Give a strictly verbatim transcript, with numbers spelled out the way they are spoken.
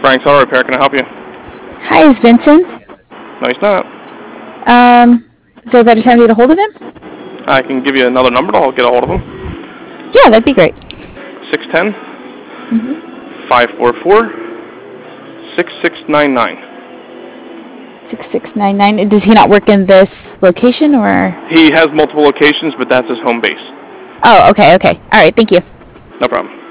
Frank Auto Repair. Can I help you? Hi, is Vincent? No, he's not. Um, is there a better time to get a hold of him? I can give you another number. I'll get a hold of him. Yeah, that'd be great. six one zero, Mm-hmm. five four four, six six nine nine. six six nine nine. Does he not work in this location, or? He has multiple locations, but that's his home base. Oh, okay, okay. All right, thank you. No problem.